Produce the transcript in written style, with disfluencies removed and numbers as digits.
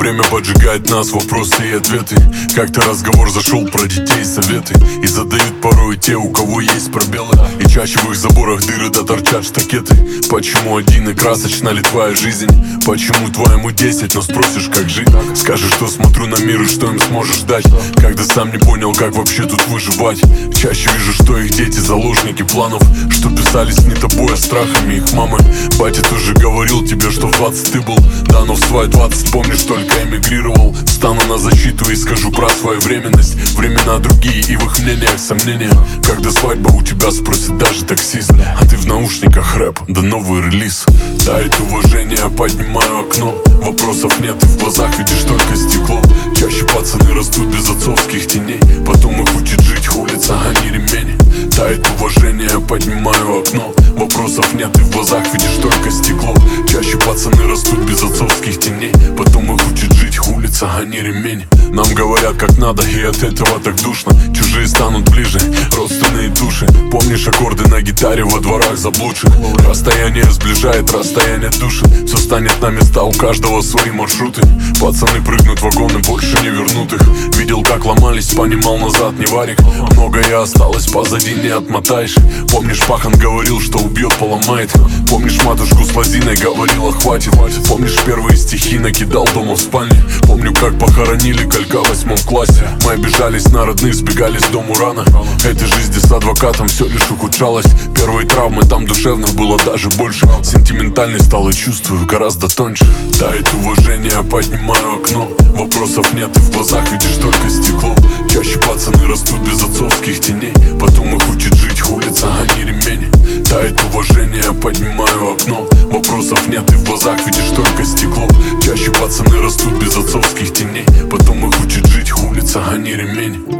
время поджигает нас, вопросы и ответы. Как-то разговор зашел про детей, советы. И задают порой те, у кого есть пробелы. И чаще в их заборах дыры да торчат штакеты. Почему один и красочна ли твоя жизнь? Почему твоему 10, но спросишь, как жить? Скажешь, что смотрю на мир и что им сможешь дать, когда сам не понял, как вообще тут выживать. Чаще вижу, что их дети заложники планов, что писались не тобой, а страхами их мамы. Батя тоже говорил тебе, что в 20 ты был, да, но в свои 20 помнишь, только эмигрировал. Встану на защиту и скажу про своевременность. Времена другие и в их мнениях сомнения. Когда свадьба у тебя спросит даже таксист, а ты в наушниках рэп, да новый релиз. Тает уважение, поднимаю окно. Вопросов нет, и в глазах видишь только стекло. Чаще пацаны растут без отцовских теней, потом их учит жить улица, а не ремень. Тает уважение, поднимаю окно. Вопросов нет, и в глазах видишь только стекло. Чаще пацаны растут без отцовских теней, потом их учит жить улица, а не ремень. Нам говорят как надо, и от этого так душно. Чужие станут ближе, родственные души. Помнишь аккорды на гитаре во дворах заблудших? Расстояние сближает, расстояние души. Все станет на места, у каждого свои маршруты. Пацаны прыгнут в вагоны, больше не вернут их. Видел, как ломались, понимал, назад не варик. Многое осталось позади, не отмотаешь. Помнишь, Пахан говорил, что убьет, поломает. Помнишь, матушку с лозиной говорила, хватит. Помнишь, первые стихи накидал дома в спальне. Помню, как похоронили Колька в 8 классе. Мы обижались на родных, сбегали с дому рано. Этой жизни с адвокатом все лишь ухудшалось. Первые травмы там душевных было даже больше. Сентиментальный стал и чувствую гораздо тоньше. Тает уважение, поднимаю окно. Вопросов нет, и в глазах видишь только стекло. Чаще пацаны растут без отцовских теней, потом их учит жить улица, а не ремень. Тает уважение, поднимаю окно. Вопросов нет, и в глазах видишь только стекло. Чаще пацаны растут без отцовских теней, потом их учит жить улица, а не ремень.